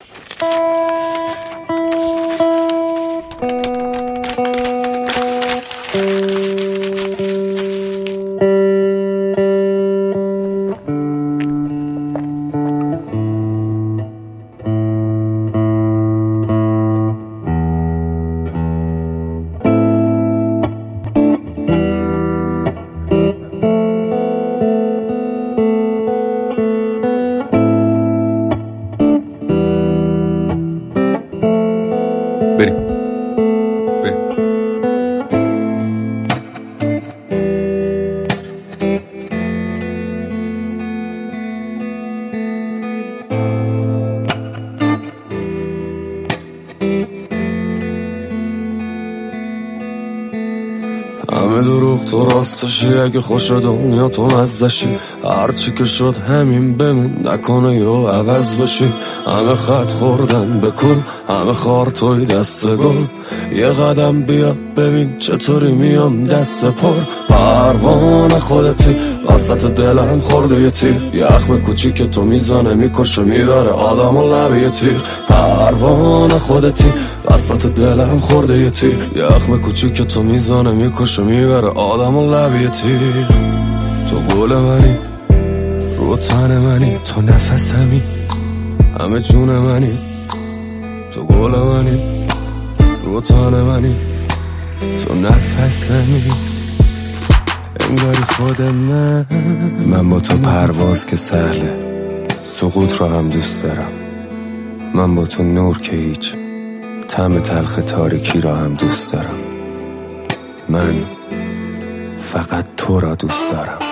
همه دروغ تو راستشی، اگه خوش دنیا تو مزدشی، هرچی که شد همین بمون، نکنه یا عوض بشی. همه خط خوردن بکن، همه خار توی دست گل، یه قدم بیا ببین چطوری میام دست پر. پروانه خودتی وسط دلم خورده یه تیر، یخم کوچی که تو میزانه میکشه میبره آدم و لبه تیر. پروانه خودتی وسط دلم خورده یه تیر، یخم کوچی که تو میزانه میکشه میبره آدم و لبه تیر. تو گل منی رو تن منی، تو نفسمی همه جون منی. تو گل منی رو تن منی، تو نفسمی انگاری خود من با تو پرواز که سهله، سقوط رو هم دوست دارم. من با تو نور که هیچ، طعم تلخ تاریکی را هم دوست دارم. من فقط تو را دوست دارم.